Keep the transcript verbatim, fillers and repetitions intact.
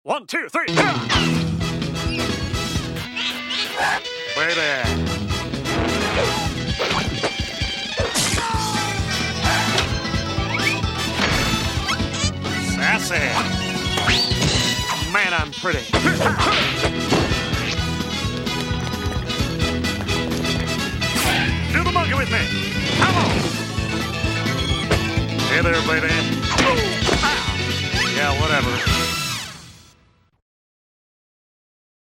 One, two, three. Yeah. Baby. Sassy. Man, I'm pretty. Do the monkey with me. Come on. Hey there, baby. Ow. Yeah, whatever.